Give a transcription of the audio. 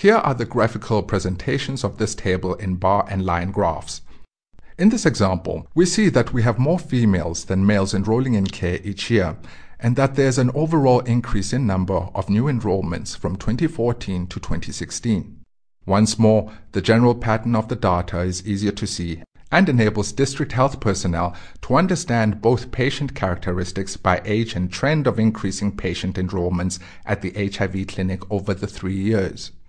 Here are the graphical presentations of this table in bar and line graphs. In this example, we see that we have more females than males enrolling in care each year, and that there's an overall increase in number of new enrollments from 2014 to 2016. Once more, the general pattern of the data is easier to see and enables district health personnel to understand both patient characteristics by age and trend of increasing patient enrollments at the HIV clinic over the 3 years.